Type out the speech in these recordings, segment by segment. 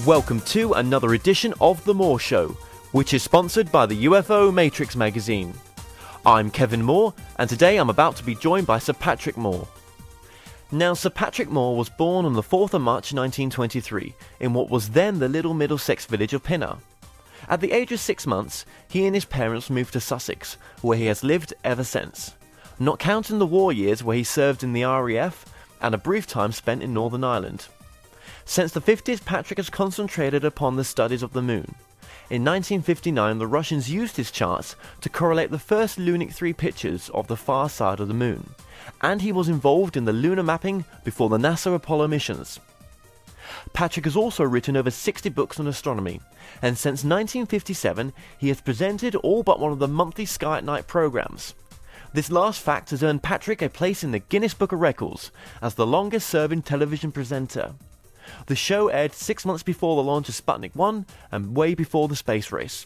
Welcome to another edition of The Moore Show, which is sponsored by the UFO Matrix magazine. I'm Kevin Moore, and today I'm about to be joined by Sir Patrick Moore. Now, Sir Patrick Moore was born on the 4th of March 1923 in what was then the little Middlesex village of Pinner. At the age of 6 months, he and his parents moved to Sussex, where he has lived ever since, not counting the war years where he served in the RAF and a brief time spent in Northern Ireland. Since the 50s, Patrick has concentrated upon the studies of the moon. In 1959, the Russians used his charts to correlate the first Lunik 3 pictures of the far side of the moon, and he was involved in the lunar mapping before the NASA Apollo missions. Patrick has also written over 60 books on astronomy, and since 1957 he has presented all but one of the monthly Sky at Night programs. This last fact has earned Patrick a place in the Guinness Book of Records as the longest serving television presenter. The show aired 6 months before the launch of Sputnik 1 and way before the space race.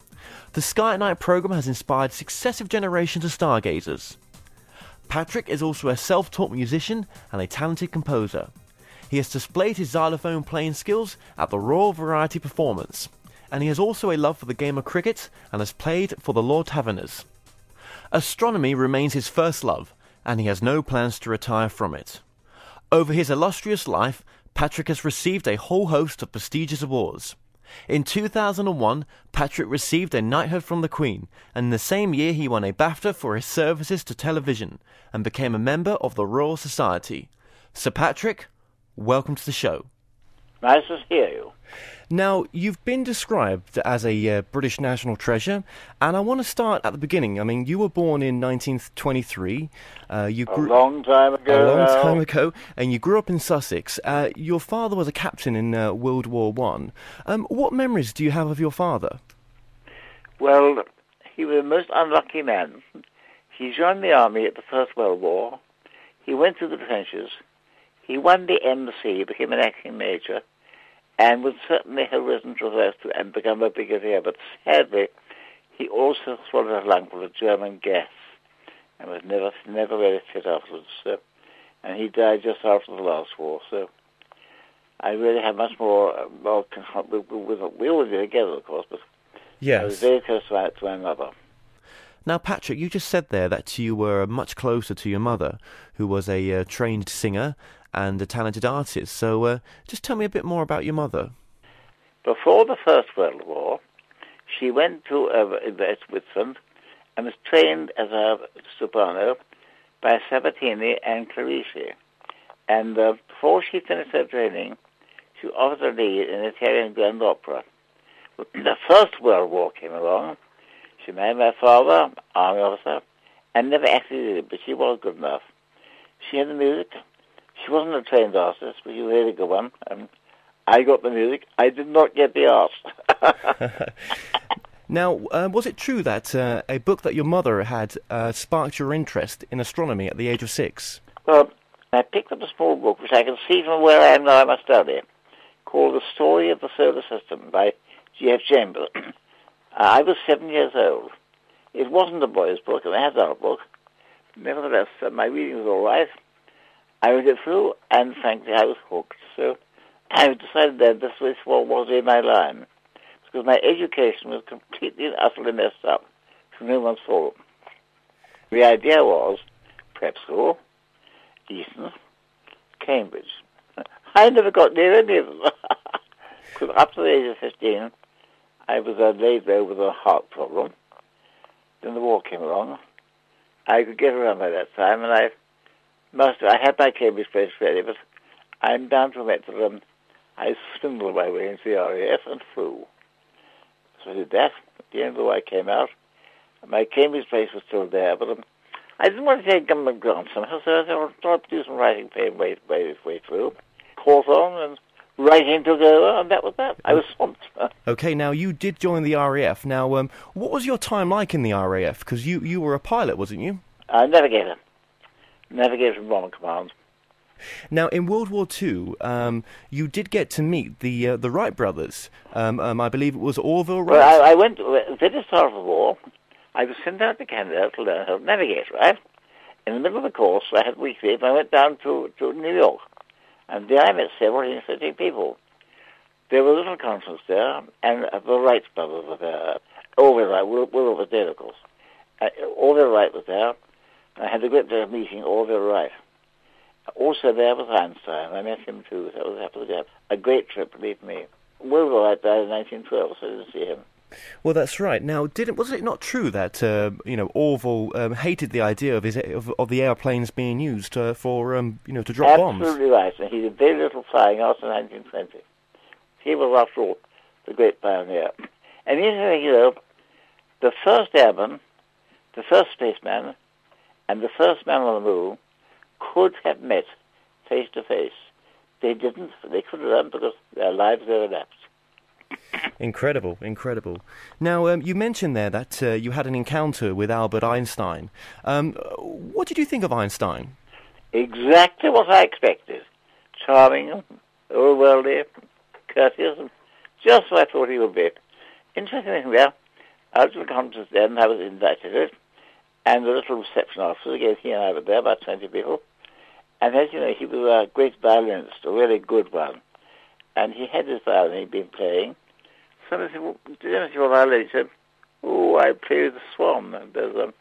The Sky at Night program has inspired successive generations of stargazers. Patrick is also a self-taught musician and a talented composer. He has displayed his xylophone playing skills at the Royal Variety Performance, and he has also a love for the game of cricket and has played for the Lord Taverners. Astronomy remains his first love, and he has no plans to retire from it. Over his illustrious life, Patrick has received a whole host of prestigious awards. In 2001, Patrick received a knighthood from the Queen, and in the same year he won a BAFTA for his services to television, and became a member of the Royal Society. Sir Patrick, welcome to the show. Nice to hear you. Now, you've been described as a British national treasure, and I want to start at the beginning. I mean, you were born in 1923. A long time ago. And you grew up in Sussex. Your father was a captain in World War One. What memories do you have of your father? Well, he was a most unlucky man. He joined the army at the First World War. He went through the trenches. He won the MC, became an acting major, and would certainly have risen to the rest and become a brigadier. But sadly, he also swallowed a lungful of German gas and was never very fit afterwards. And he died just after the last war. So I really have much more. We all did together, of course, but yes. I was very close to my mother. Now, Patrick, you just said there that you were much closer to your mother, who was a trained singer and a talented artist. So just tell me a bit more about your mother. Before the First World War, she went to Switzerland and was trained as a soprano by Sabatini and Clarici. And before she finished her training, she offered a lead in the Italian Grand Opera. The First World War came along. She married my father, army officer, and never actually did it, but she was good enough. She had the music. She wasn't a trained artist, but she was a really good one. I got the music. I did not get the art. Now, was it true that a book that your mother had sparked your interest in astronomy at the age of 6? Well, I picked up a small book, which I can see from where I am now I must study, called The Story of the Solar System by G.F. Chambers. I was 7 years old. It wasn't a boy's book, and I had that book. Nevertheless, my reading was all right. I read it through, and frankly, I was hooked. So I decided that this was in my line, because my education was completely and utterly messed up from no one's fault. The idea was prep school, Eton, Cambridge. I never got near any of them. Because up to the age of 15, I was laid low with a heart problem. Then the war came along. I could get around by that time, and I had my Cambridge place ready, but I'm down to admit that I swindled my way into the RAF and flew. So I did that. At the end of the war, I came out. My Cambridge place was still there, but I didn't want to take government grants somehow, so I thought I'd do some writing paying way through. Caught on, and writing took over, and that was that. I was swamped. Okay, now you did join the RAF. Now, what was your time like in the RAF? Because you were a pilot, wasn't you? Navigator. Navigator from Bomber Command. Now, in World War II, you did get to meet the Wright brothers. I believe it was Orville Wright. Well, I went at the start of the war. I was sent out to Canada to learn how to navigate, right? In the middle of the course, I had week leave, and I went down to New York. And there I met several interesting people. There was a little conference there, and the Wright brothers were there. Orville Wright, Will was there, of course. Orville Wright was there. I had a great day of meeting Orville Wright. Also there was Einstein. I met him too. That was a great trip, believe me. Will Wright died in 1912, so I didn't see him. Well, that's right. Now, was it not true that Orville hated the idea of the airplanes being used for to drop bombs? Absolutely right. And he did very little flying after 1920. He was, after all, the great pioneer. And the first airman, the first spaceman, and the first man on the moon could have met face to face. They didn't. They couldn't have done because their lives overlapped. Incredible. Now, you mentioned there that you had an encounter with Albert Einstein. What did you think of Einstein? Exactly what I expected. Charming, overworldly, courteous, just what I thought he would be. Interesting thing there, out of the conference then, I was invited to it, and the little reception officer, again, he and I were there, about 20 people. And as you know, he was a great violinist, a really good one. And he had his violin he'd been playing. Somebody said, well, do you know your violin? He said, oh, I play the Swan. And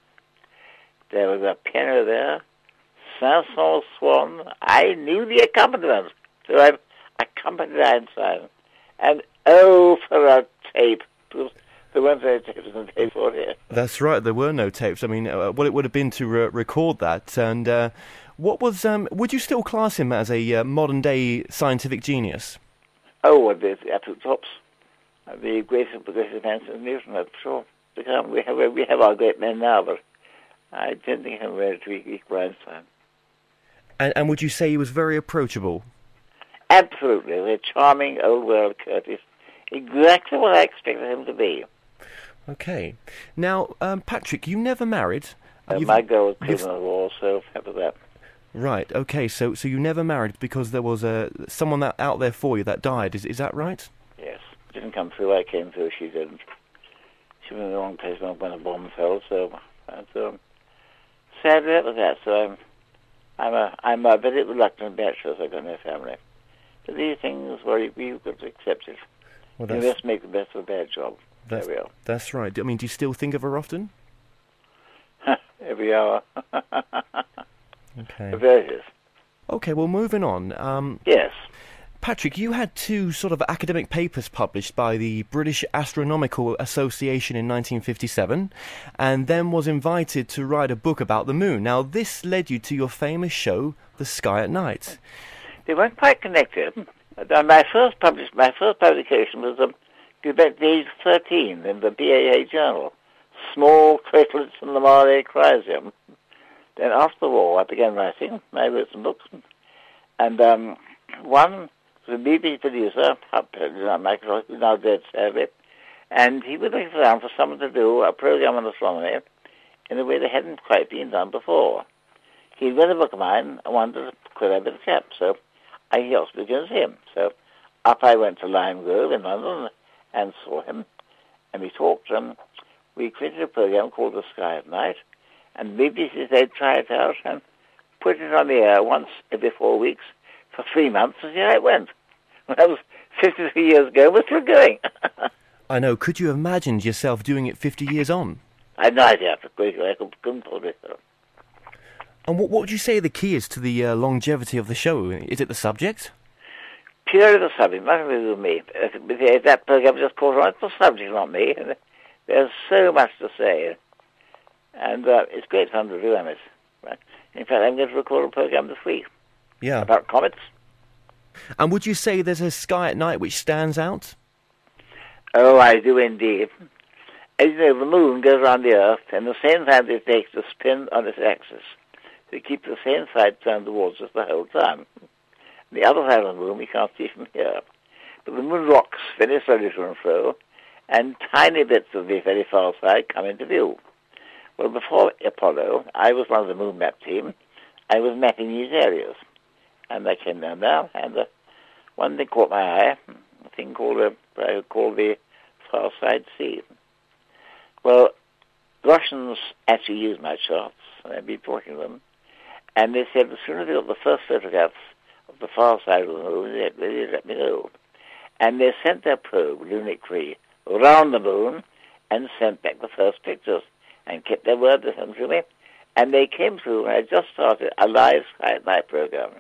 there was a piano there, Saint-Saëns Swan. I knew the accompaniment. So I accompanied Einstein. And for a tape. There weren't any tapes in the tape for here. That's right, there were no tapes. I mean, what it would have been to record that. And what was, would you still class him as a modern-day scientific genius? Oh, the absolute tops. The greatest man since Newton, I'm sure. We have our great men now, but I didn't think him ready to equal Einstein. And would you say he was very approachable? Absolutely. They're charming, old-world, courteous. Exactly what I expected him to be. Okay. Now, Patrick, you never married. My girl was killed in the war, so after that. Right, okay, so you never married because there was someone out there for you that died, is that right? Yes. Didn't come through, I came through, she didn't. She was in the wrong place when a bomb fell, so sadly that was that. So I'm a very reluctant bachelor, so I've got no family. But these things, well, you've got to accept it. Well, you just make the best of a bad job. There we are. That's right. I mean, do you still think of her often? Every hour. Okay. There it is. Okay, well, moving on. Yes. Patrick, you had two sort of academic papers published by the British Astronomical Association in 1957, and then was invited to write a book about the moon. Now, this led you to your famous show, The Sky at Night. They weren't quite connected. My first publication was about the age 13 in the BAA Journal, Small Craterlets in the Mare Crisium. Then after the war, I began writing. I wrote some books. And one was a BBC producer, Michael, who's now dead, sadly, and he was looking around for someone to do a program on astronomy in a way that hadn't quite been done before. He'd read a book of mine and wondered, could I be the chap? So he asked me to see him. So up I went to Lime Grove in London and saw him, and we talked. We created a program called The Sky at Night, and BBC said they'd try it out and put it on the air once every 4 weeks for 3 months and see how it went. That was 53 years ago. We're still going. I know. Could you imagine yourself doing it 50 years on? I had no idea. I couldn't hold it. And what would you say the key is to the longevity of the show? Is it the subject? Purely the subject, nothing to do with me. That program just caught on. It's the subject, not me. There's so much to say. And it's great fun to do, Emmett. Right? In fact, I'm going to record a program this week. Yeah. About comets. And would you say there's a sky at night which stands out? Oh, I do indeed. As you know, the moon goes around the Earth in the same time it takes to spin on its axis. So it keeps the same side turned towards us the whole time. The other side of the moon we can't see from here. But the moon rocks very slowly to and fro, and tiny bits of the very far side come into view. Well, before Apollo, I was one of the moon map team. I was mapping these areas. And I came down there, and one thing caught my eye, a thing called the Far Side Sea. Well, the Russians actually used my charts, and I've been talking to them, and they said as soon as they got the first photographs of the far side of the moon, they let me know. And they sent their probe, Lunik 3, around the moon and sent back the first pictures and kept their word to them to me. And they came through, and I just started a live night program.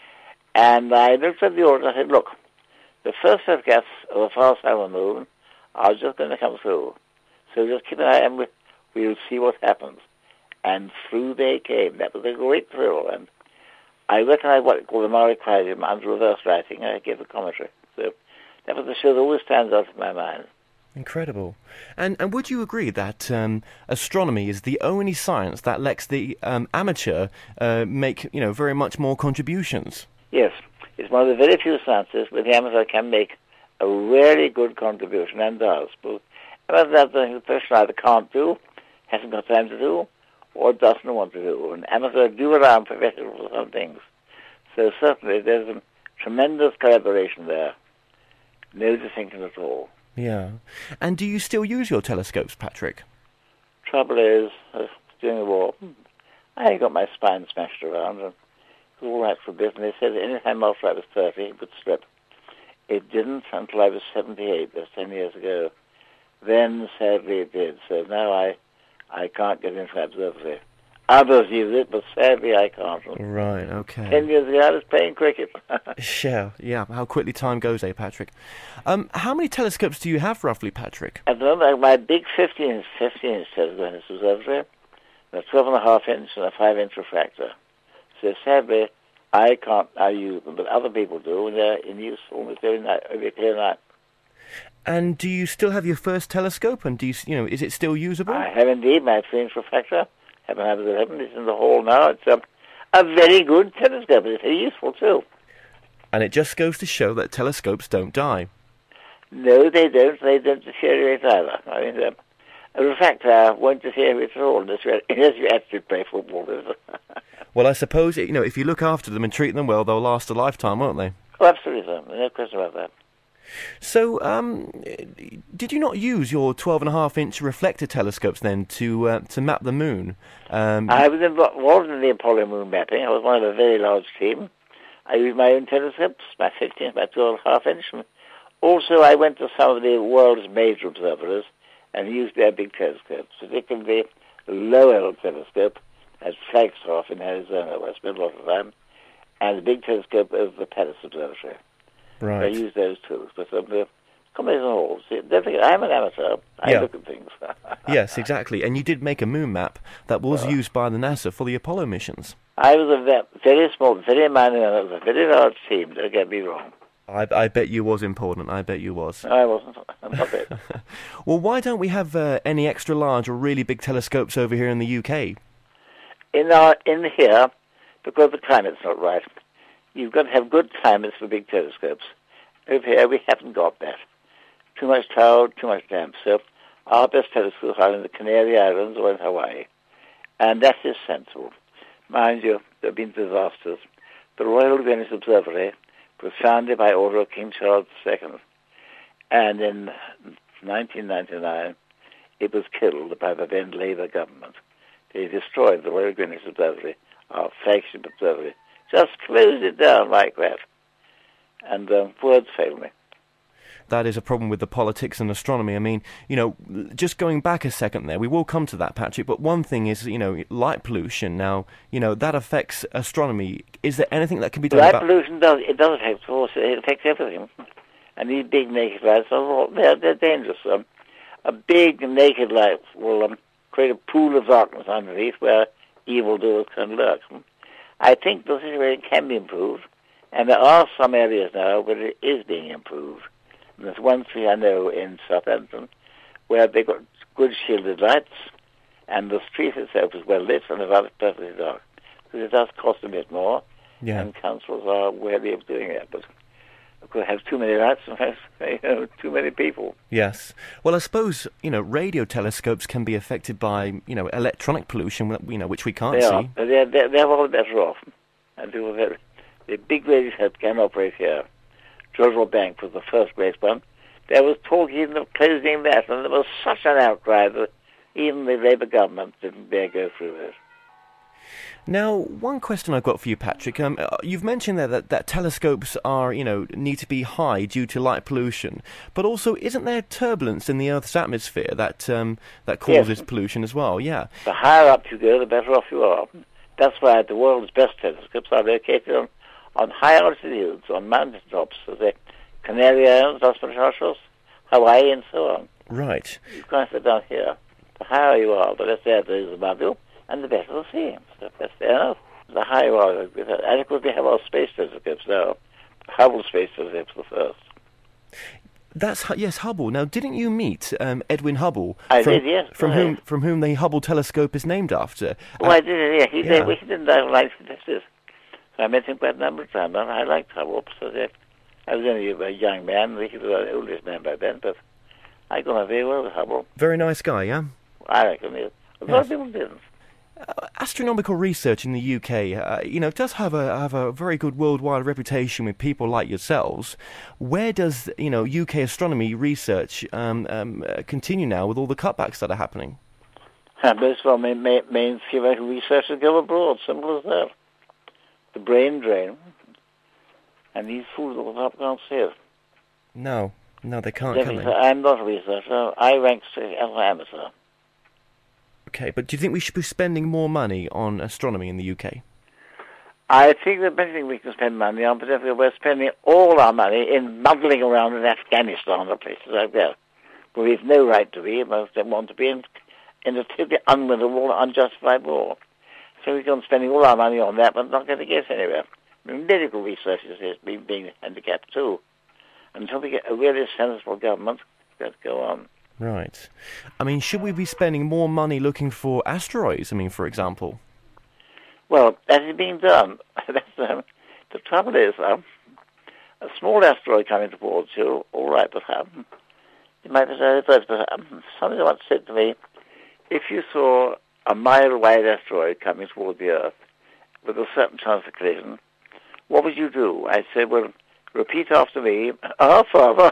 And I looked at the order and I said, look, the first photographs of the far side of the moon are just going to come through. So just keep an eye and we'll see what happens. And through they came. That was a great thrill. And I recognize what called the Maury Criterion under reverse writing. I gave a commentary. So that was the show that always stands out in my mind. Incredible. And would you agree that astronomy is the only science that lets the amateur make very much more contributions? Yes. It's one of the very few sciences where the amateur can make a really good contribution and does. But that's the professional either can't do, hasn't got time to do, or doesn't want to do. And amateurs do around professionals for some things. So certainly there's a tremendous collaboration there. No distinction at all. Yeah. And do you still use your telescopes, Patrick? Trouble is, during the war, I got my spine smashed around, and it was all right for a bit, and they said any time after I was 30, it would strip. It didn't until I was 78, that's 10 years ago. Then, sadly, it did. So now I can't get into the observatory. Others use it, but sadly I can't. Right, okay. 10 years ago I was playing cricket. Yeah, how quickly time goes, Patrick? How many telescopes do you have, roughly, Patrick? At the moment, my big 15-inch telescope in this observatory, a 12.5-inch and a 5-inch refractor. So sadly, I can't now use them, but other people do, and they're in use almost every clear night. And do you still have your first telescope, and is it still usable? I have indeed, my 3-inch refractor. Haven't had it 11. It's in the hall now. It's a very good telescope. It's very useful too. And it just goes to show that telescopes don't die. No, they don't. They don't deteriorate either. I mean, a refractor won't deteriorate at all unless you actually play football. Well, I suppose if you look after them and treat them well, they'll last a lifetime, won't they? Oh, absolutely. No question about that. So, did you not use your 12.5-inch reflector telescopes then to map the moon? I was involved in the Apollo moon mapping. I was one of a very large team. I used my own telescopes, my 15, my 12.5-inch. Also, I went to some of the world's major observatories and used their big telescopes, particularly the Lowell telescope at Flagstaff in Arizona, where I spent a lot of time, and the big telescope of the Paris Observatory. Right. I use those too. But combination of all. See, don't forget, I'm an amateur. I look at things. Yes, exactly. And you did make a moon map that was used by the NASA for the Apollo missions. I was a very small, very minor, and it was a very large team. Don't get me wrong. I bet you was important. I bet you was. I wasn't. Not bit. Well, why don't we have any extra large or really big telescopes over here in the UK? In here, because the climate's not right. You've got to have good climates for big telescopes. Over here, we haven't got that. Too much cloud, too much damp. So our best telescopes are in the Canary Islands or in Hawaii. And that is sensible. Mind you, there have been disasters. The Royal Greenwich Observatory was founded by order of King Charles II. And in 1999, it was killed by the then Labour government. They destroyed the Royal Greenwich Observatory, our flagship observatory. Just closed it down like that. And words fail me. That is a problem with the politics and astronomy. I mean, just going back a second there, we will come to that, Patrick, but one thing is, light pollution. Now, that affects astronomy. Is there anything that can be done light about... pollution does affect, of course, it affects everything. And these big naked lights, they're dangerous. A big naked light will create a pool of darkness underneath where evildoers can lurk. I think the situation can be improved, and there are some areas now where it is being improved. And there's one tree I know in Southampton where they've got good shielded lights, and the street itself is well lit and the light is perfectly dark. So it does cost a bit more, and councils are wary of doing that. But of course, have too many lights and too many people. Yes. Well, I suppose, radio telescopes can be affected by, electronic pollution, which we can't see. They're all better off. And the big radio telescope can operate here. George Bank was the first great one. There was talk even of closing that, and there was such an outcry that even the Labour government didn't dare go through it. Now, one question I've got for you, Patrick. You've mentioned there that telescopes are, need to be high due to light pollution, but also isn't there turbulence in the Earth's atmosphere that causes pollution as well? Yeah. The higher up you go, the better off you are. That's why the world's best telescopes are located on high altitudes, on mountain tops, so the Canary Islands, Los Patos, Hawaii, and so on. Right. You can't sit down here. The higher you are, the less air there is above you, and the better the sea. So that's fair enough. The higher you are, the better. And of course we have our space telescopes now. Hubble Space Telescope the first. Yes, Hubble. Now, didn't you meet Edwin Hubble? I did, yes. From whom the Hubble telescope is named after? Oh, I did, yeah. He didn't die of life so I met him quite a number of times, and I liked Hubble. So I was only a young man. He was the oldest man by then, but I got on very well with Hubble. Very nice guy, yeah? I reckon he is. A lot of people didn't. Astronomical research in the UK, does have a very good worldwide reputation with people like yourselves. Where does, UK astronomy research continue now with all the cutbacks that are happening? Most of our main theoretical research is go abroad, simple as that. The brain drain. And these fools at the top can't see it. No, they can't, can they? I'm not a researcher. I rank as an amateur. Okay, but do you think we should be spending more money on astronomy in the UK? I think the best thing we can spend money on, particularly we're spending all our money in muddling around in Afghanistan or places like that, where we've no right to be, most don't want to be, in a totally unwinnable, unjustified war. So we're going to spending all our money on that, but not going to get anywhere. I mean, medical research is being handicapped too. Until we get a really sensible government, let's go on. Right. I mean, should we be spending more money looking for asteroids, for example? Well, that is being done. The trouble is, a small asteroid coming towards you, all right, but you might be very first, but somebody once said to me, if you saw a mile-wide asteroid coming toward the Earth with a certain chance of collision, what would you do? I said, well, repeat after me, our Father.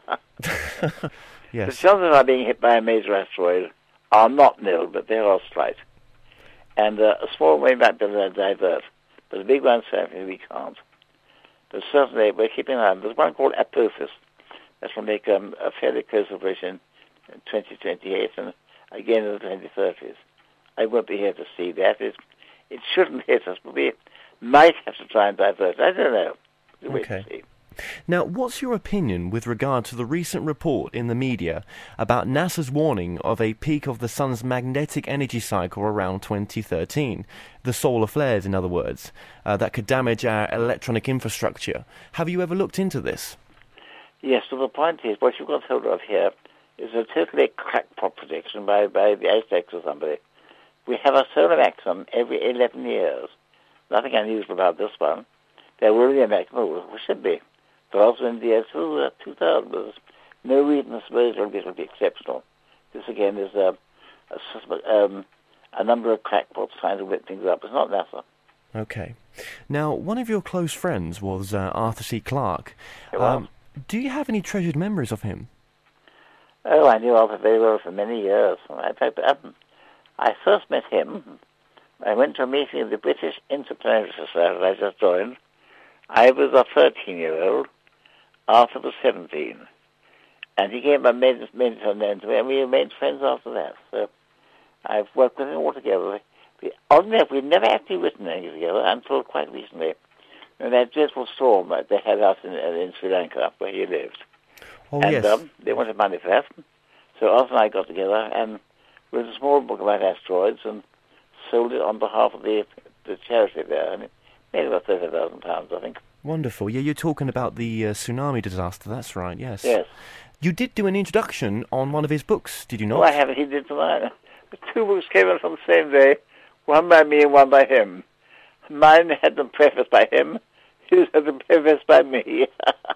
Yes. The chances of being hit by a major asteroid are not nil, but they are slight. And a small one might be able to divert, but a big one, certainly, we can't. But certainly, we're keeping an eye on. There's one called Apophis that will make a fairly close operation in 2028 and again in the 2030s. I won't be here to see that. It shouldn't hit us, but we might have to try and divert. I don't know. We'll wait and see. Now, what's your opinion with regard to the recent report in the media about NASA's warning of a peak of the sun's magnetic energy cycle around 2013, the solar flares, in other words, that could damage our electronic infrastructure? Have you ever looked into this? Yes, so the point is, what you've got hold of here is a totally crackpot prediction by the Aztecs or somebody. We have a solar maximum every 11 years. Nothing unusual about this one. There will be a maximum, we should be. But also in the year 2000, there's no reason to suppose it'll be exceptional. This again is a number of crackpots trying to whip things up. It's not NASA. Okay. Now, one of your close friends was Arthur C. Clarke. Do you have any treasured memories of him? Oh, I knew Arthur very well for many years. In fact, I first met him. I went to a meeting of the British Interplanetary Society I just joined. I was a 13-year-old. Arthur was 17. And he came and made some name to me, and we remained friends after that. So I've worked with him all together. We've never actually written anything together until quite recently. And that dreadful storm that they had us in Sri Lanka, where he lived. Oh, and yes. They wanted money for that. So Arthur and I got together and wrote a small book about asteroids and sold it on behalf of the charity there. And it made about £30,000, I think. Wonderful. Yeah, you're talking about the tsunami disaster. That's right, yes. Yes. You did do an introduction on one of his books, did you not? Oh, I haven't. He did tonight. The two books came out on the same day, one by me and one by him. Mine had them prefaced by him. His had them prefaced by me.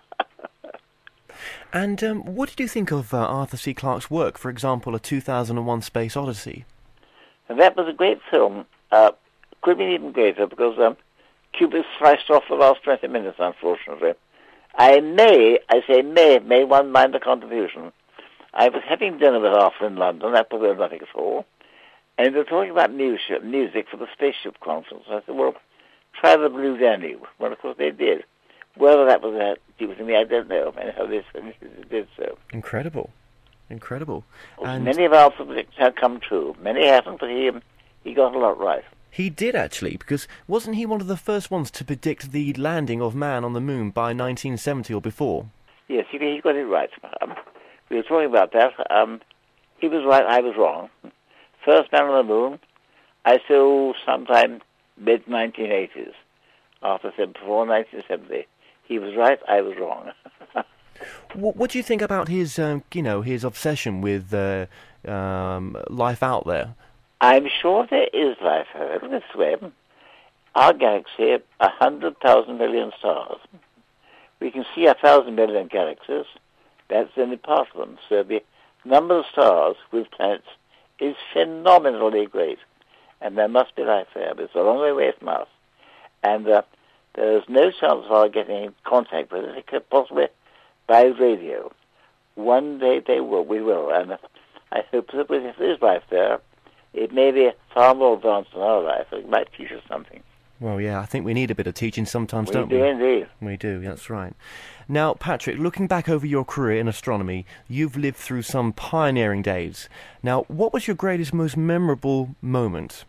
And what did you think of Arthur C. Clarke's work, for example, A 2001 Space Odyssey? And that was a great film. Could be even greater because Kubrick sliced off the last 20 minutes, unfortunately. I may have made one minor contribution. I was having dinner with Arthur in London, that was nothing at all, And they're talking about music for the spaceship conference. I said, well, try the Blue Danube. Well, of course they did. Whether that was due to me, I don't know. And how they did so. Incredible. And many of our predictions have come true. Many haven't, but he got a lot right. he did, actually, because wasn't he one of the first ones to predict the landing of man on the moon by 1970 or before? Yes, he got it right. We were talking about that. He was right, I was wrong. First man on the moon, I saw sometime mid-1980s, before 1970. He was right, I was wrong. What do you think about his, his obsession with life out there? I'm sure there is life out there. This way, our galaxy, 100,000 million stars. We can see 1,000 million galaxies. That's only part of them. So the number of stars with planets is phenomenally great. And there must be life there, but it's a long way away from us. And there's no chance of our getting in contact with it, except possibly by radio. One day we will. And I hope that if there is life there, it may be far more advanced than our life. It might teach us something. Well, yeah, I think we need a bit of teaching sometimes, don't we? We do indeed. We do, that's right. Now, Patrick, looking back over your career in astronomy, you've lived through some pioneering days. Now, what was your greatest, most memorable moment?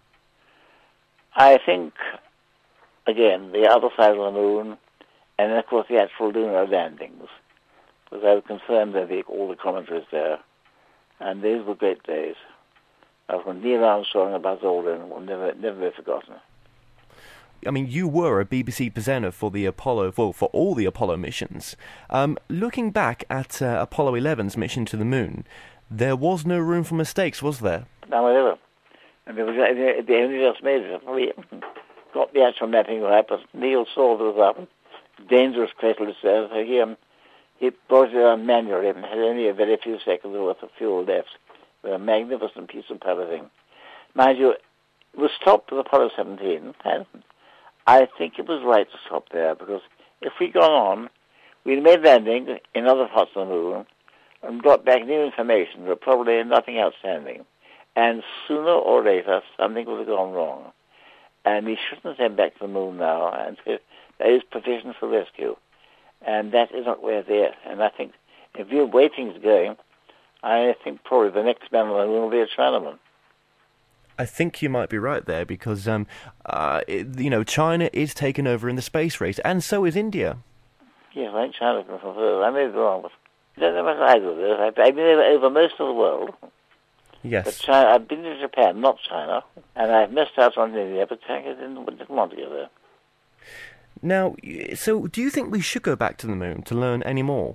I think, again, the other side of the moon, and then, of course, the actual lunar landings, because I was confirmed all the commentaries there, and these were great days. From Neil Armstrong and Buzz Aldrin will never be forgotten. I mean, you were a BBC presenter for the Apollo, for all the Apollo missions. Looking back at Apollo 11's mission to the moon, there was no room for mistakes, was there? No, whatever. And they only just made it. We got the actual mapping right, but Neil saw there was a dangerous crater, so he brought it on manually and had only a very few seconds worth of fuel left. A magnificent piece of piloting. Mind you, it was stopped with Apollo 17, and I think it was right to stop there, because if we'd gone on, we'd made landing in other parts of the moon and got back new information, but probably nothing outstanding. And sooner or later, something would have gone wrong. And we shouldn't send back to the moon now, and there is provision for rescue. And that is not where they're. And I think if the way things are going, I think probably the next man on the moon will be a Chinaman. I think you might be right there, because China is taking over in the space race, and so is India. Yes, I think China can come further. I may be wrong, but I don't know what I do this. I've been over most of the world. Yes. But China, I've been to Japan, not China, and I've missed out on India, but I didn't want to go there. Now, so do you think we should go back to the moon to learn any more?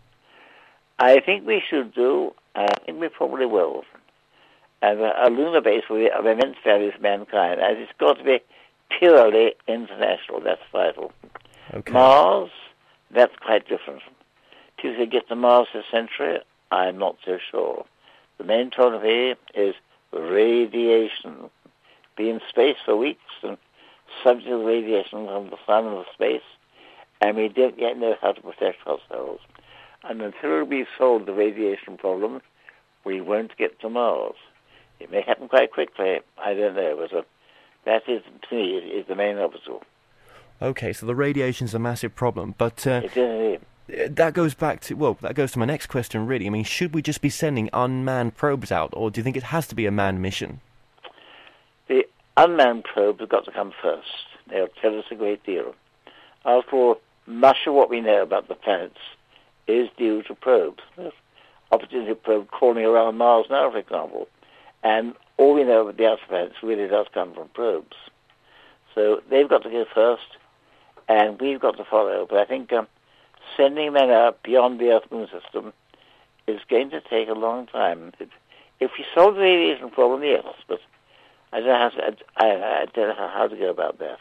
I think we should do. I think we probably will. And a lunar base will be of immense value for mankind, and it's got to be purely international. That's vital. Okay. Mars, that's quite different. Do you think get to Mars this century? I'm not so sure. The main problem here is radiation. Be in space for weeks and subject to radiation from the sun and the space, and we don't yet know how to protect ourselves. And until we solve the radiation problem, we won't get to Mars. It may happen quite quickly. I don't know, but that is, to me, is the main obstacle. Okay, so the radiation's a massive problem, but it is. That goes to my next question, really. I mean, should we just be sending unmanned probes out, or do you think it has to be a manned mission? The unmanned probes have got to come first. They'll tell us a great deal. After all, much of what we know about the planets is due to probes. There's Opportunity probe crawling around Mars now, for example. And all we know about the outer planets really does come from probes. So they've got to go first, and we've got to follow. But I think sending men out beyond the Earth-Moon system is going to take a long time. If we solve the radiation problem, yes, but I don't know how to go about that.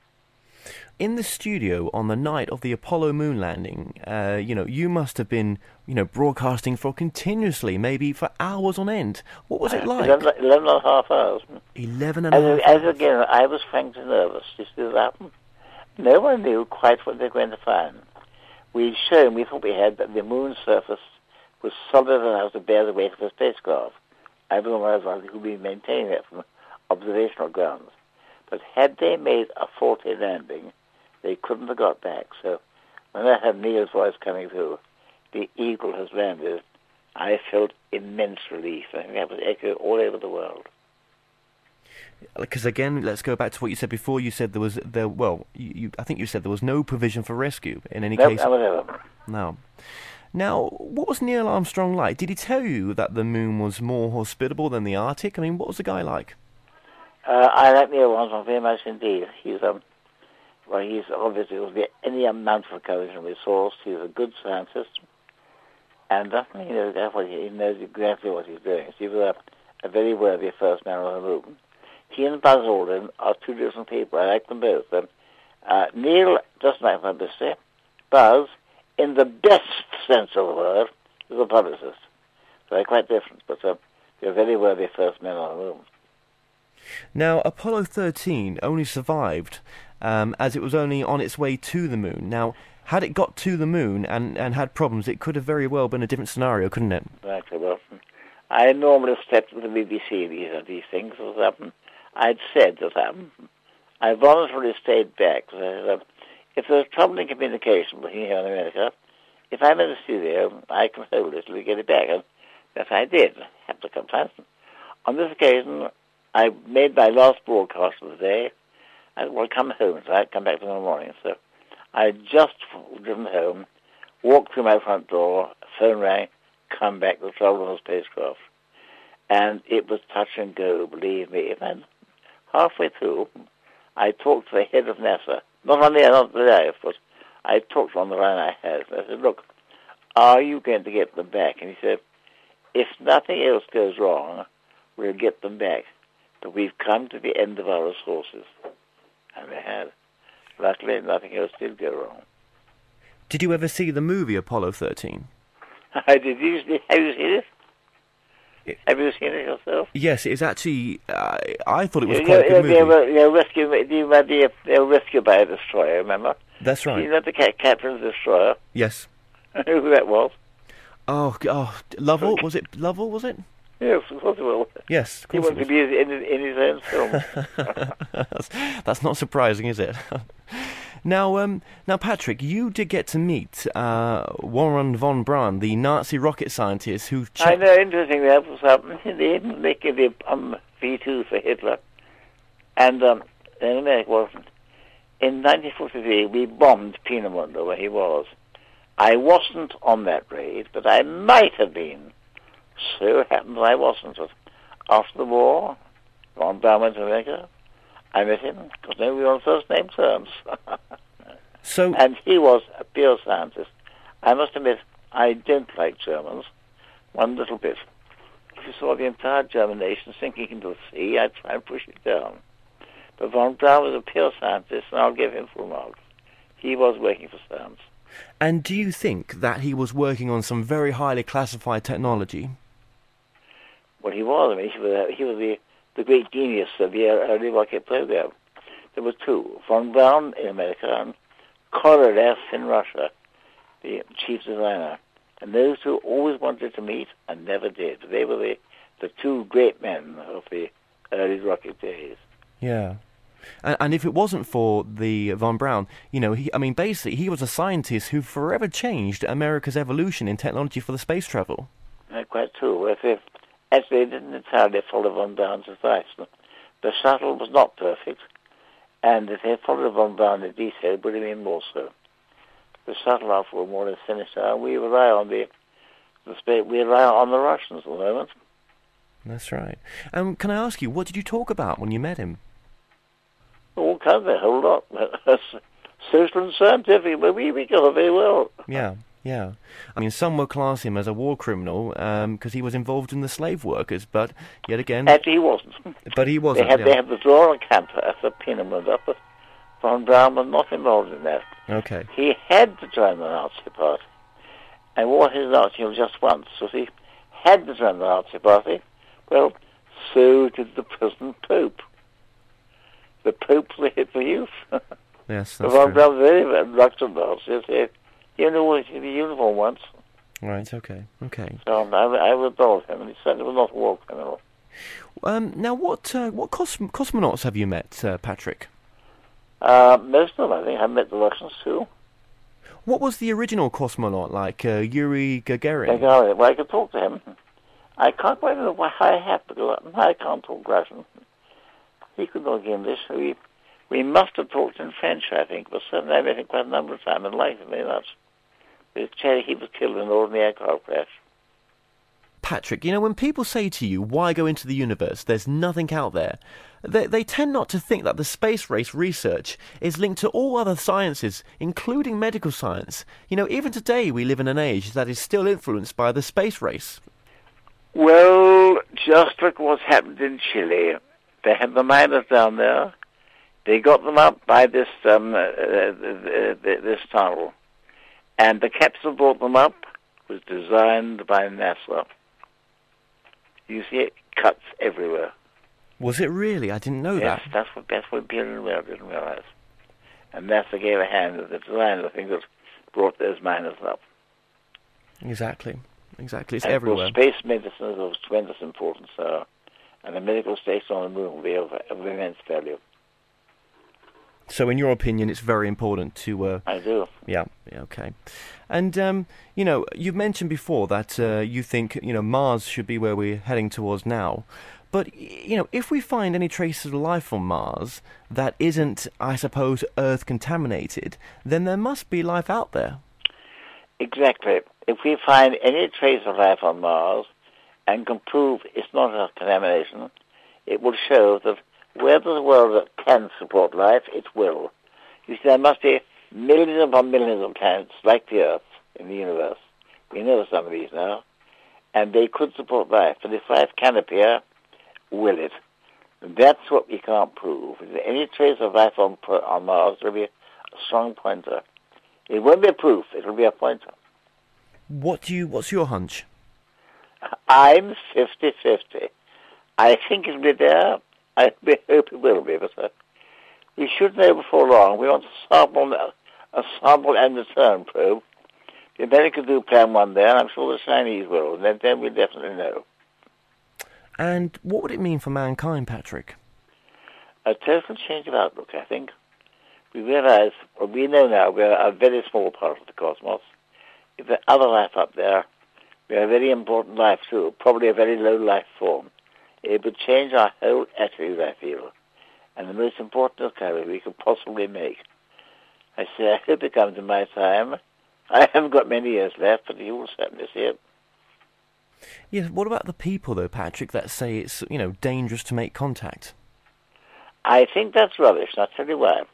In the studio on the night of the Apollo moon landing, you must have been, broadcasting for continuously, maybe for hours on end. What was it like? 11 and a half hours. 11 and a half hours. As again, I was frankly nervous. You see that happen? No one knew quite what they were going to find. We thought we had that the moon's surface was solid enough to bear the weight of a spacecraft. I don't know who would be maintaining it from observational grounds. But had they made a faulty landing, they couldn't have got back. So when I heard Neil's voice coming through, the Eagle has landed, I felt immense relief. I think that was echoed all over the world. Because again, let's go back to what you said before. You said I think you said there was no provision for rescue in any case. No. No. Now, what was Neil Armstrong like? Did he tell you that the moon was more hospitable than the Arctic? I mean, what was the guy like? I like Neil Armstrong very much indeed. He's obviously any amount of encouragement and resource. He's a good scientist, and he knows exactly what he's doing. So he was a very worthy first man on the moon. He and Buzz Aldrin are two different people. I like them both. Neil doesn't like publicity. Buzz, in the best sense of the word, is a publicist. So they're quite different, but they're very worthy first men on the moon. Now, Apollo 13 only survived as it was only on its way to the moon. Now, had it got to the moon and had problems, it could have very well been a different scenario, couldn't it? Exactly. Well, I normally stepped to the BBC these things. I'd said that I voluntarily stayed back. If there's trouble in communication here in America, if I'm in the studio, I can hold it till we get it back. And that I did. Have to come fast. On this occasion, I made my last broadcast of the day. I will come home, so I'd come back tomorrow morning. So I just driven home, walked through my front door, phone rang, come back, the trouble on the spacecraft. And it was touch and go, believe me. And halfway through, I talked to the head of NASA. Not on the air, not live, but I talked on the line I had. I said, look, are you going to get them back? And he said, if nothing else goes wrong, we'll get them back. But we've come to the end of our resources. And they had. Luckily, nothing else did go wrong. Did you ever see the movie Apollo 13? I did. Have you seen it? Have you seen it yourself? Yes, it's actually. I thought it was quite a good movie. They were rescued by a destroyer. Remember? That's right. You know the captain of the destroyer. Yes. Who that was? Oh, Lovell was it? Lovell was it? Yes, of course it was. Yes, of course. He wanted to be in his own film. That's not surprising, is it? Now, Patrick, you did get to meet Warren von Braun, the Nazi rocket scientist who... I know, interesting that was they making the V2 for Hitler. And in America, in 1943, we bombed Peenemünde, where he was. I wasn't on that raid, but I might have been. So it happened that I wasn't. But after the war, von Braun went to America. I met him, because we were on first-name terms. And he was a pure scientist. I must admit, I don't like Germans one little bit. If you saw the entire German nation sinking into the sea, I'd try and push it down. But von Braun was a pure scientist, and I'll give him full marks. He was working for science. And do you think that he was working on some very highly classified technology? Well, he was. I mean, he was the great genius of the early rocket program. There were two, von Braun in America and Korolev in Russia, the chief designer. And those two always wanted to meet and never did. They were the two great men of the early rocket days. Yeah. And if it wasn't for the von Braun, basically he was a scientist who forever changed America's evolution in technology for the space travel. Quite true. Actually, they didn't entirely follow von Braun's advice. The shuttle was not perfect, and if they had followed von Braun in detail, it would have been more so. The shuttle, after all, more or less finished. We rely on the Russians at the moment. That's right. Can I ask you, what did you talk about when you met him? All kinds, a whole lot. Social and scientific, but we got on very well. Yeah. I mean, some will class him as a war criminal because he was involved in the slave workers, but yet again... Actually, he wasn't. But he wasn't, They had the Dora camp at the Peenemünde, but von Braun was not involved in that. Okay. He had to join the Nazi Party. And what is Nazi just once? So he had to join the Nazi Party. Well, so did the present Pope. The Pope was a Hitler youth. Yes, that's von true. Braun was very reluctant Nazi. He only wore the uniform once. Right, okay. So I would adored him, and he said it was not a war criminal. Now, what cosmonauts have you met, Patrick? Most of them, I think. I met the Russians too. What was the original cosmonaut like, Yuri Gagarin? Well, I could talk to him. I can't quite remember why I have, because I can't talk Russian. He could talk English. We must have talked in French, I think, but certainly I met him quite a number of times and liked him very much. He was killed in an ordinary aircraft crash. Patrick, when people say to you, why go into the universe, there's nothing out there, they tend not to think that the space race research is linked to all other sciences, including medical science. Even today we live in an age that is still influenced by the space race. Well, just like what's happened in Chile. They had the miners down there. They got them up by this this tunnel. And the capsule brought them up was designed by NASA. You see it, cuts everywhere. Was it really? I didn't know that. That's what people didn't realize. And NASA gave a hand to the design of the thing that brought those miners up. Exactly. It's and everywhere. Space medicine is of tremendous importance, and a medical station on the moon will be of immense value. So, in your opinion, it's very important to... I do. Yeah, okay. And, you've mentioned before that you think, Mars should be where we're heading towards now. But, if we find any traces of life on Mars that isn't, I suppose, Earth-contaminated, then there must be life out there. Exactly. If we find any trace of life on Mars and can prove it's not a contamination, it will show that where there's a world that can support life, it will. You see, there must be millions upon millions of planets like the Earth in the universe. We know some of these now. And they could support life. But if life can appear, will it? And that's what we can't prove. If there's any trace of life on Mars, there will be a strong pointer. It won't be a proof. It will be a pointer. What's your hunch? I'm 50-50. I think it'll be there. I hope it will be, but we should know before long. We want a sample and return probe. The Americans do plan one there, and I'm sure the Chinese will, and then we'll definitely know. And what would it mean for mankind, Patrick? A total change of outlook, I think. We realize, or we know now, we're a very small part of the cosmos. If there's other life up there, we're a very important life too, probably a very low life form. It would change our whole attitude, I feel, and the most important discovery we could possibly make. I say, I hope it comes in my time. I haven't got many years left, but you will certainly see it. Yes, what about the people, though, Patrick, that say it's, dangerous to make contact? I think that's rubbish, and I'll tell you why.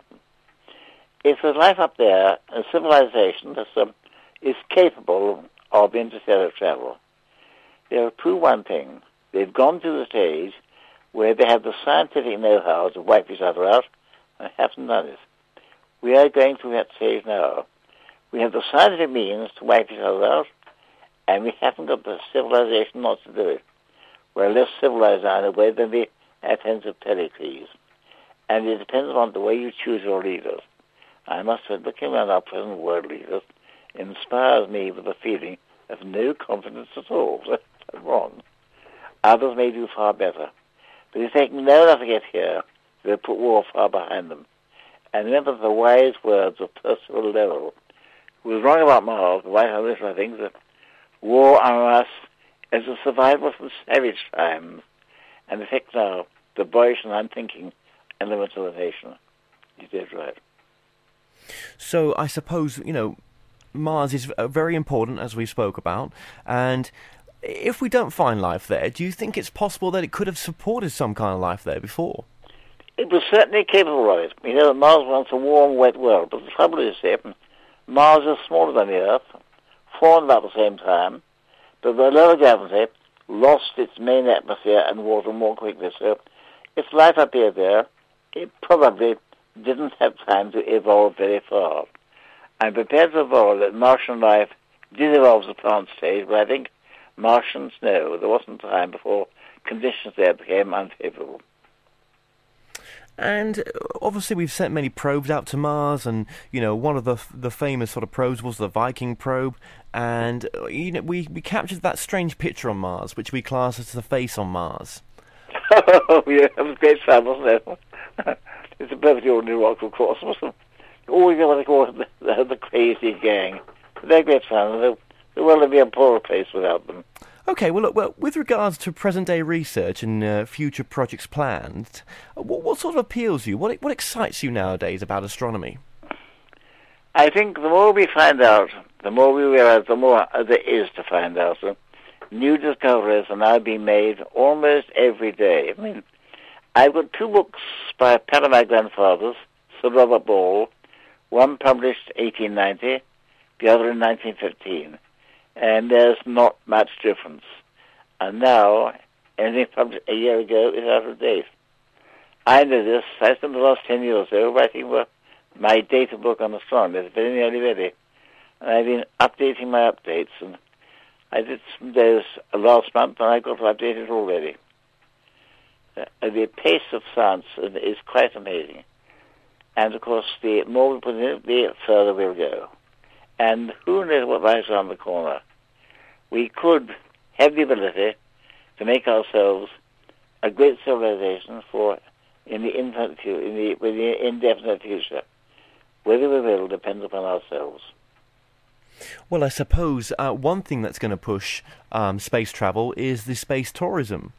If there's life up there, a civilization that is capable of interstellar travel, they'll prove one thing. They've gone to the stage where they have the scientific know-how to wipe each other out, and haven't done it. We are going through that stage now. We have the scientific means to wipe each other out, and we haven't got the civilization not to do it. We're less civilized now in a way than the Athens of Pericles. And it depends on the way you choose your leaders. I must say, looking around our present world leaders inspires me with a feeling of no confidence at all. That's wrong. Others may do far better. But if they can know enough to get here, they'll put war far behind them. And remember the wise words of Percival Lowell, who was wrong about Mars, the White House, I think, that war on us is a survival from savage times, and affects now the boyish and unthinking elements of the nation. You did right. So I suppose, Mars is very important, as we spoke about, and if we don't find life there, do you think it's possible that it could have supported some kind of life there before? It was certainly capable of it. We know that Mars was once a warm, wet world, but the trouble is, Mars is smaller than the Earth, formed about the same time, but the lower gravity lost its main atmosphere and water more quickly. So if life appeared there, it probably didn't have time to evolve very far. I'm prepared to evolve that Martian life did evolve at the plant stage, but I think Martians know there wasn't time before conditions there became unfavorable. And obviously we've sent many probes out to Mars, and one of the famous sort of probes was the Viking probe, and we captured that strange picture on Mars, which we class as the face on Mars. Oh yeah, it was great fun, wasn't it? It's a perfectly ordinary rock, of course, wasn't it? Oh, you know what they call it, the crazy gang. They're great fun. The world would be a poorer place without them. Okay, well, with regards to present-day research and future projects planned, what sort of appeals you? What excites you nowadays about astronomy? I think the more we find out, the more we realize, the more there is to find out. So new discoveries are now being made almost every day. I mean, I've got 2 books by a pair of my grandfathers, Sir Robert Ball, one published 1890, the other in 1915. And there's not much difference. And now, anything published a year ago is out of date. I know this. I spent the last 10 years or so writing my data book on astronomy. It's very nearly ready. And I've been updating my updates. And I did some days last month, and I got to update it already. The pace of science is quite amazing. And, of course, the more we put in it, the further we'll go. And who knows what lies around the corner. We could have the ability to make ourselves a great civilization in the indefinite future. Whether we will depends upon ourselves. Well, I suppose one thing that's going to push space travel is the space tourism.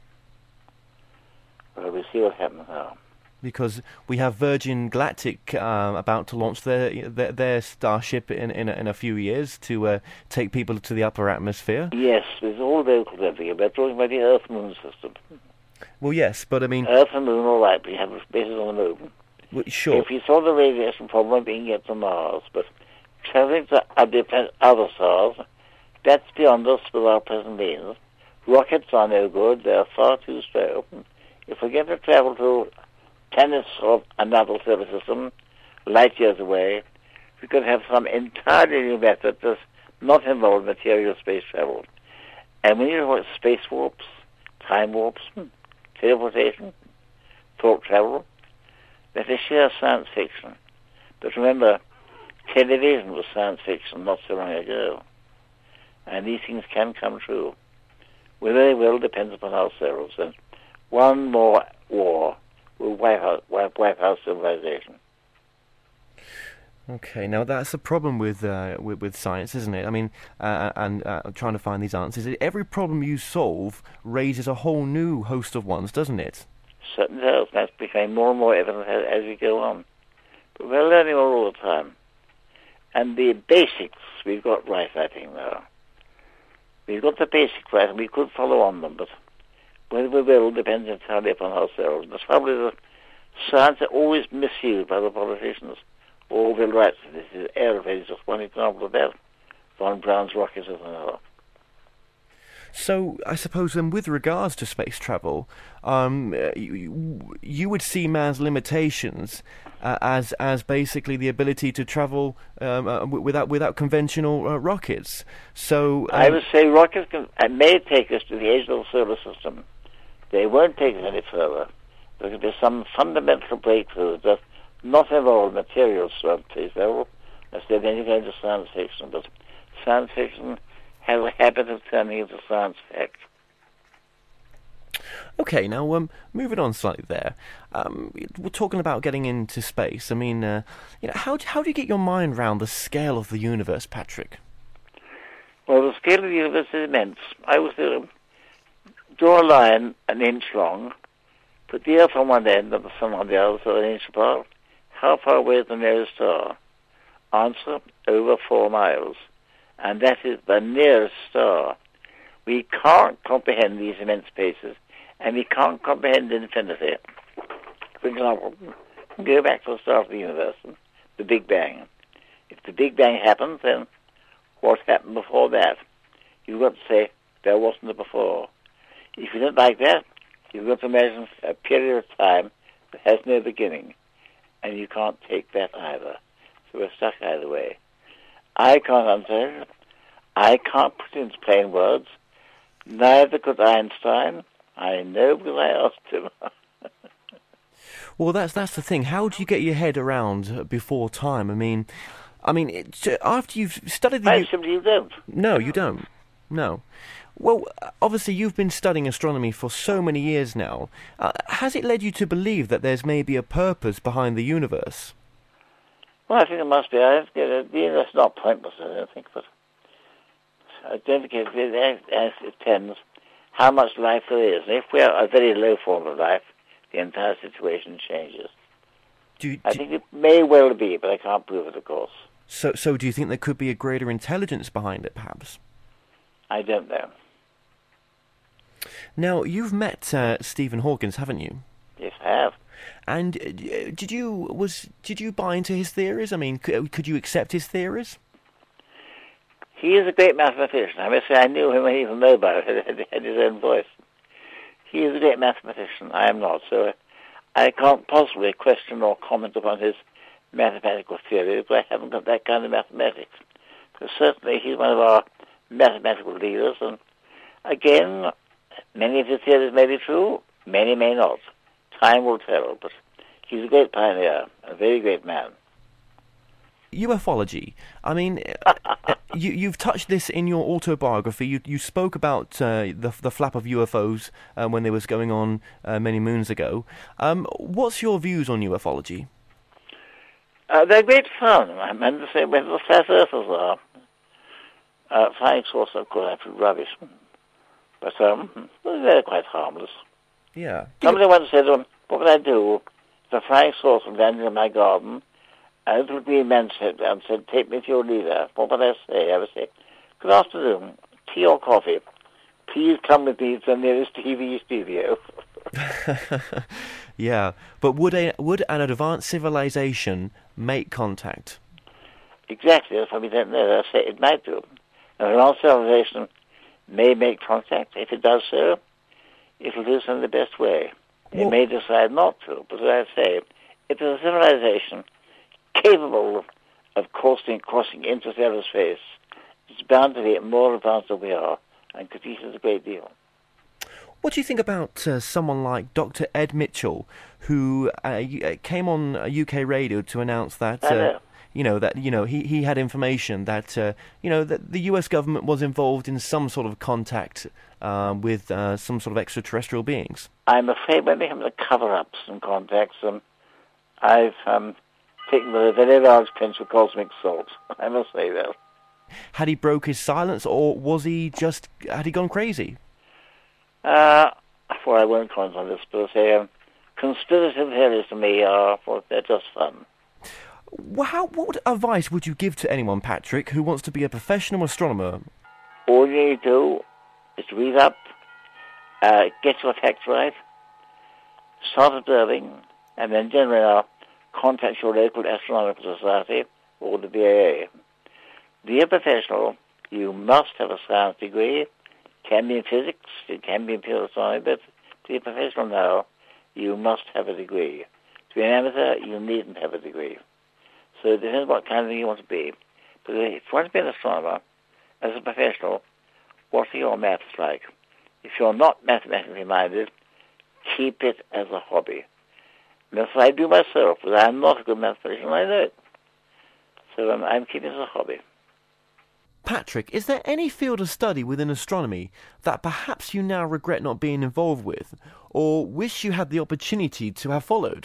Well, we'll see what happens now. Because we have Virgin Galactic about to launch their Starship in a few years to take people to the upper atmosphere. Yes, it's all local everything. We're talking about the Earth-Moon system. Well, yes, but I mean... Earth and Moon, all right, we have bases on the Moon. Well, sure. If we solve the radiation problem, we can get to Mars, but traveling to other stars, that's beyond us with our present means. Rockets are no good, they're far too slow. If we get to travel to planets of another solar system, light years away, we could have some entirely new method that does not involve material space travel. And when you know space warps, time warps, teleportation, thought travel, that is sheer science fiction. But remember, television was science fiction not so long ago. And these things can come true. Whether they will depends upon ourselves. And one more war will wipe out civilization. Okay, now that's the problem with science, isn't it? I mean, and trying to find these answers. Every problem you solve raises a whole new host of ones, doesn't it? Certainly does. That's becoming more and more evident as we go on. But we're learning more all the time. And the basics we've got right, I think, now. We've got the basics right, and we could follow on them, but whether we will depends entirely upon ourselves. The trouble is that science is always misused by the politicians. Orville writes, this is aeroplanes, just one example of that. Von Braun's rocket is another. So, I suppose then, with regards to space travel, you would see man's limitations as basically the ability to travel without conventional rockets. So I would say rockets may take us to the edge of the solar system. They won't take us any further. There could be some fundamental breakthrough that does not involve material space travel. I said then you go into science fiction, but science fiction has a habit of turning into science fact. Okay, now moving on slightly there. We're talking about getting into space. I mean, how do you get your mind round the scale of the universe, Patrick? Well, the scale of the universe is immense. I was draw a line an inch long, put the Earth on one end and the Sun on the other, so an inch apart. How far away is the nearest star? Answer, over 4 miles. And that is the nearest star. We can't comprehend these immense spaces, and we can't comprehend infinity. For example, go back to the start of the universe, the Big Bang. If the Big Bang happens, then what happened before that? You've got to say, there wasn't a before. If you don't like that, you've got to imagine a period of time that has no beginning, and you can't take that either. So we're stuck either way. I can't understand it. I can't put it into plain words. Neither could Einstein. I know because I asked him. Well, that's the thing. How do you get your head around before time? After you've studied the... I simply don't. No, you don't. No. Well, obviously you've been studying astronomy for so many years now. Has it led you to believe that there's maybe a purpose behind the universe? Well, I think it must be. The universe is not pointless, I don't think, but I don't think it depends how much life there is. And if we are a very low form of life, the entire situation changes. I think it may well be, but I can't prove it, of course. So do you think there could be a greater intelligence behind it, perhaps? I don't know. Now, you've met Stephen Hawking, haven't you? Yes, I have. And did you buy into his theories? I mean, could you accept his theories? He is a great mathematician. I must say I knew him when he was mobile, had his own voice. He is a great mathematician. I am not, so I can't possibly question or comment upon his mathematical theories, but I haven't got that kind of mathematics. But certainly he's one of our mathematical leaders, and again, many of his theories may be true, many may not. Time will tell, but he's a great pioneer, a very great man. UFOlogy. I mean, you've touched this in your autobiography. You spoke about the flap of UFOs when they was going on many moons ago. What's your views on UFOlogy? They're great fun. I mean, the same way the flat earthers are. Flying saucers, of course, absolute rubbish. But they're quite harmless. Yeah. Somebody once said, what would I do if a flying saucer landed in my garden? A little green man said, take me to your leader. What would I say? I would say, good afternoon, tea or coffee? Please come with me to the nearest TV studio. Yeah, but would an advanced civilization make contact? Exactly, that's what we don't know. I say it might do. An advanced civilization may make contact. If it does so, it'll do so in the best way. It may decide not to, but as I say, if there's a civilization capable of crossing interstellar space, it's bound to be more advanced than we are, and could teach us a great deal. What do you think about someone like Dr. Ed Mitchell, who came on UK radio to announce that he had information that that the US government was involved in some sort of contact with some sort of extraterrestrial beings? I'm afraid when they come to cover-ups and contacts, I've taken with a very large pinch of cosmic salt. I must say that. Had he broke his silence, or had he gone crazy? For I won't comment on this, but I say conspiracy theories to me they're just fun. What advice would you give to anyone, Patrick, who wants to be a professional astronomer? All you need to do is to read up, get your facts right, start observing, and then generally contact your local astronomical society or the BAA. Be a professional. You must have a science degree. It can be in physics, it can be in pure astronomy, but to be a professional now, you must have a degree. To be an amateur, you needn't have a degree. So it depends what kind of thing you want to be. But if you want to be an astronomer, as a professional, what are your maths like? If you're not mathematically minded, keep it as a hobby. And that's what I do myself, but I'm not a good mathematician, I know it. So I'm keeping it as a hobby. Patrick, is there any field of study within astronomy that perhaps you now regret not being involved with, or wish you had the opportunity to have followed?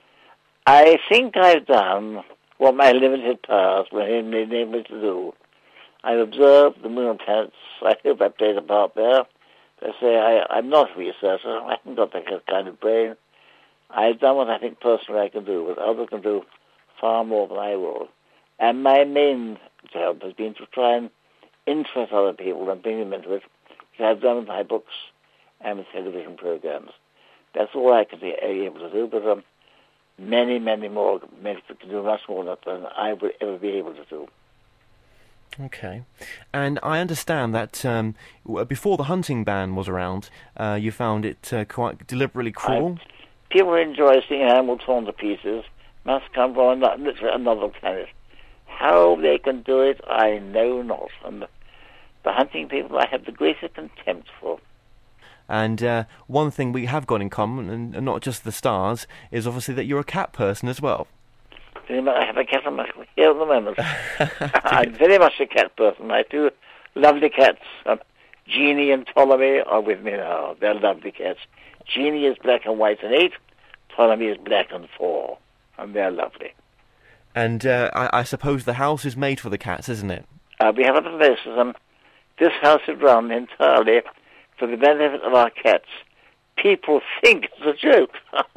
I think I've done what my limited powers were enabled me to do. I've observed the moon and planets. I hope I played a part there. But I say I'm not a researcher. I haven't got that kind of brain. I've done what I think personally I can do, but others can do far more than I will. And my main job has been to try and interest other people and bring them into it, which I've done with my books and with television programs. That's all I can be able to do, but many more people can do much more than I would ever be able to do. Okay. And I understand that before the hunting ban was around, you found it quite deliberately cruel. People who enjoy seeing an animal torn to pieces must come from literally another planet. How they can do it, I know not. And the hunting people I have the greatest contempt for. And one thing we have got in common, and not just the stars, is obviously that you're a cat person as well. I have a cat on my here at the moment. I'm very much a cat person. I have two lovely cats. Jeannie and Ptolemy are with me now. They're lovely cats. Jeannie is black and white and 8. Ptolemy is black and 4. And they're lovely. And I suppose the house is made for the cats, isn't it? We have other places. This house is run entirely for the benefit of our cats. People think it's a joke.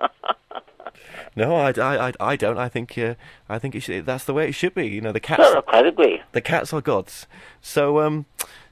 No, I don't. I think that's the way it should be. You know, the cats. No, I quite agree. The cats are gods. So,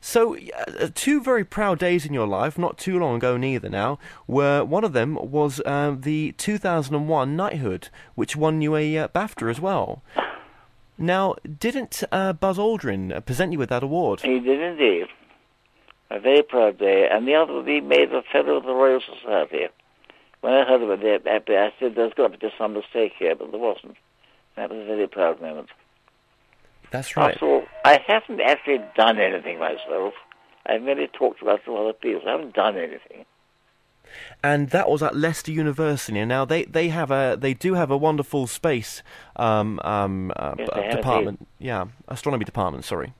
two very proud days in your life, not too long ago neither. Now, where one of them was the 2001 knighthood, which won you a BAFTA as well. Now, didn't Buzz Aldrin present you with that award? He did indeed. A very proud day. And the other, he made a Fellow of the Royal Society. When I heard about it, I said, there's got to be some mistake here, but there wasn't. That was a very proud moment. That's right. After all, I haven't actually done anything myself. I've merely talked about it to other people. I haven't done anything. And that was at Leicester University. And now they do have a wonderful space department. Yeah, astronomy department. Sorry.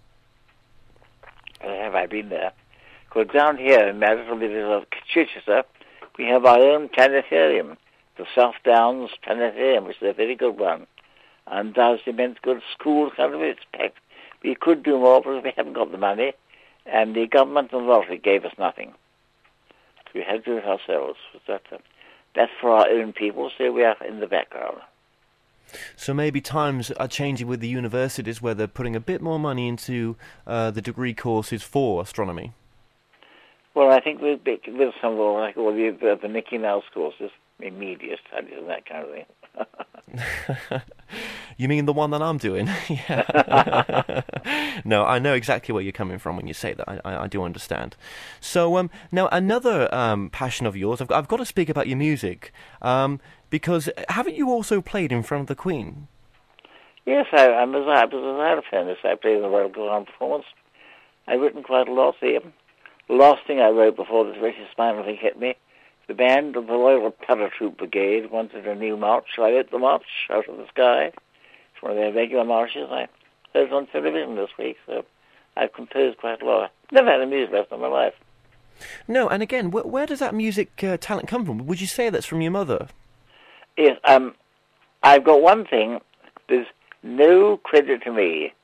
Have I been there? Because down here in Madison, of Chichester, we have our own planetarium, the South Downs Planetarium, which is a very good one, and does immense good. School kind of respect. We could do more, but we haven't got the money, and the government and lottery gave us nothing. So we had to do it ourselves. That's for our own people, so we are in the background. So maybe times are changing with the universities where they're putting a bit more money into the degree courses for astronomy. Well, I think with some of the Mickey Mouse courses, media studies and that kind of thing. You mean the one that I'm doing? Yeah. No, I know exactly where you're coming from when you say that. I do understand. So now another passion of yours, I've got to speak about your music, because haven't you also played in front of the Queen? Yes, I was a xylophonist. I played in the Royal Grand Performance. I've written quite a lot. The last thing I wrote before this racist spinal thing hit me, the band of the Royal Paratroop Brigade wanted a new march, so I wrote the March Out of the Sky. It's one of their regular marches. I heard it on television this week, so I've composed quite a lot. I've never had a music lesson in my life. No, and again, where does that music talent come from? Would you say that's from your mother? Yes, I've got one thing. There's no credit to me.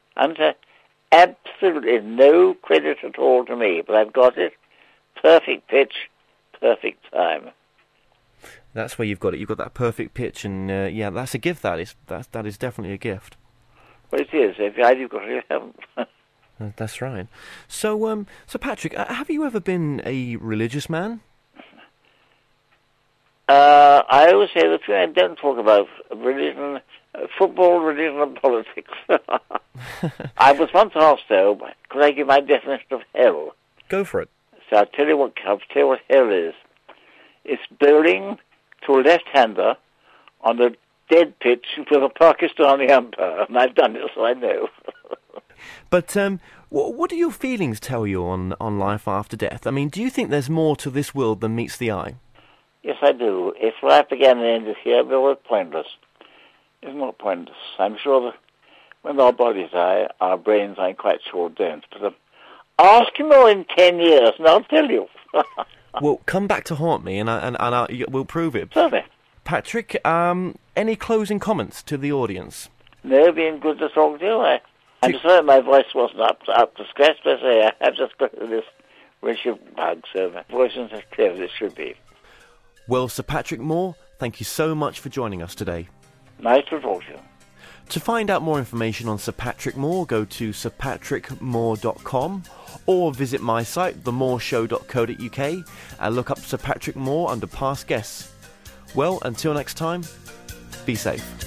Absolutely no credit at all to me, but I've got it. Perfect pitch, perfect time. That's where you've got it. You've got that perfect pitch, and yeah, that's a gift. That is definitely a gift. Well, it is. If you've got it, you haven't. That's right. So, Patrick, have you ever been a religious man? I always say that I don't talk about religion, football, religion, and politics. I was once asked, though, could I give my definition of hell? Go for it. So I'll tell you what hell is. It's bowling to a left-hander on a dead pitch with a Pakistani umpire, and I've done it, so I know. But what do your feelings tell you on life after death? I mean, do you think there's more to this world than meets the eye? Yes, I do. If life began and ended here, it was pointless. It's not pointless. I'm sure that when our bodies die, our brains, I'm quite sure, don't. But ask me more in 10 years, and I'll tell you. Well, come back to haunt me, and we'll prove it. Certainly. Patrick, any closing comments to the audience? No, being good to talk to you. I'm sorry my voice wasn't up to scratch, but I have just got this Richard bug, so my voice isn't as clear as it should be. Well, Sir Patrick Moore, thank you so much for joining us today. Nice to talk to you. To find out more information on Sir Patrick Moore, go to sirpatrickmoore.com or visit my site, themooreshow.co.uk, and look up Sir Patrick Moore under past guests. Well, until next time, be safe.